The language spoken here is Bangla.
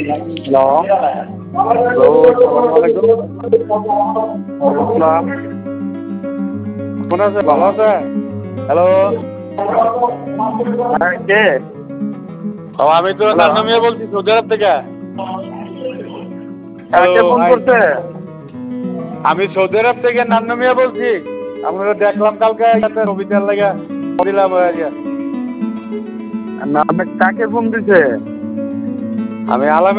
হ্যালো, হ্যালো, আসসালামু আলাইকুম। আসসালাম। কেমন আছেন? ভালো আছেন? হ্যালো। হ্যাঁ, কে? আমি তো হ্যালো, নান্নু মিয়া বলছি সৌদি আরব থেকে। হ্যাঁ, হ্যালো, কে ফোন হাই। করছে? আমি সৌদি আরব থেকে নান্নু মিয়া বলছি। আপনাকে দেখলাম কালকে ছবিটার লাগা দিলাম আজকে। না, আপনি কাকে ফোন দিছে? আমি আলাম